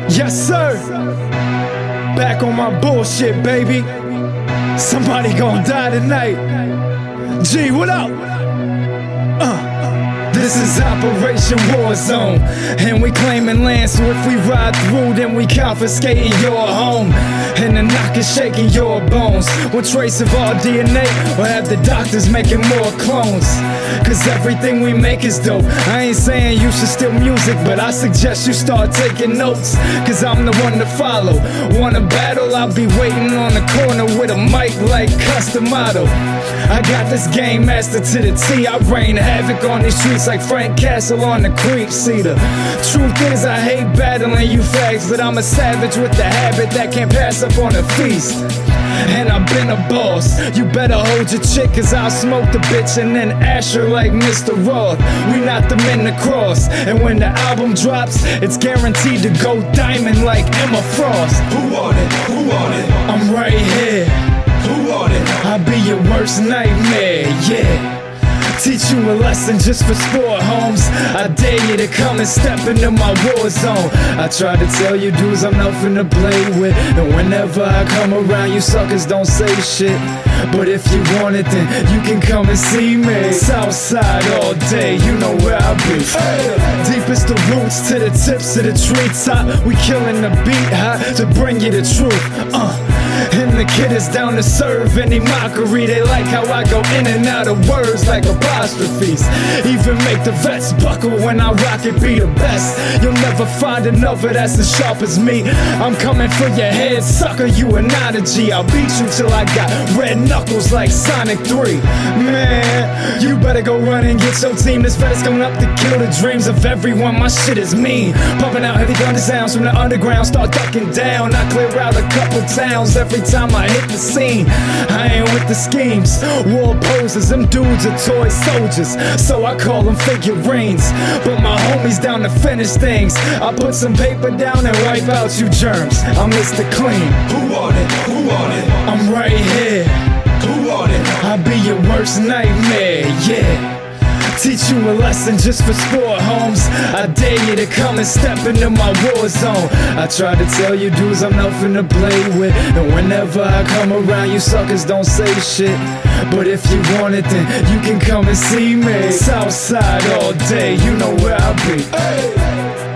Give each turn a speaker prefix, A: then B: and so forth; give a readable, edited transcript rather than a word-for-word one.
A: Yes, sir. Back on my bullshit, baby. Somebody gon' die tonight. G, what up? This is Operation Warzone, and we claiming land, so if we ride through, then we confiscating your home, and the knock is shaking your bones. One trace of our DNA, or have the doctors making more clones, cause everything we make is dope. I ain't saying you should steal music, but I suggest you start taking notes, cause I'm the one to follow. Want a battle, I'll be waiting on the corner with a mic like Customato. I got this game master to the T. I rain havoc on these streets like Frank Castle on the creep cedar. Truth is, I hate battling you fags, but I'm a savage with the habit that can't pass up on a feast. And I've been a boss. You better hold your chick, cause I'll smoke the bitch and then ash her like Mr. Roth. We not the men to cross, and when the album drops, it's guaranteed to go diamond like Emma Frost.
B: Who want it? Who want it?
A: I'm right here.
B: Who want it?
A: I'll be your worst nightmare, yeah. Teach you a lesson just for sport, Holmes. I dare you to come and step into my war zone. I try to tell you dudes I'm nothing to play with, and whenever I come around, you suckers don't say shit. But if you want it, then you can come and see me. Southside all day, you know where I be. Deepest the roots to the tips of the treetop. We killing the beat hot to bring you the truth. And the kid is down to serve any mockery. They like how I go in and out of words like apostrophes. Even make the vets buckle when I rock it, be the best. You'll never find another that's as sharp as me. I'm coming for your head, sucker, you are not a G. I'll beat you till I got red knuckles like Sonic 3. Man, you better go run and get your team. This fed is coming up to kill the dreams of everyone. My shit is mean. Pumping out heavy thunder sounds from the underground. Start ducking down, I clear out a couple towns every time I hit the scene. I ain't with the schemes, war poses, them dudes are toy soldiers, so I call them figurines. But my homies down to finish things. I put some paper down and wipe out you germs. I'm Mr. Clean.
B: Who want it? Who want it?
A: I'm right here.
B: Who want it?
A: I'll be your worst nightmare, yeah. Teach you a lesson just for sport, Holmes. I dare you to come and step into my war zone. I try to tell you dudes I'm nothing to play with, and whenever I come around, you suckers don't say shit. But if you want it, then you can come and see me. Southside all day, you know where I be.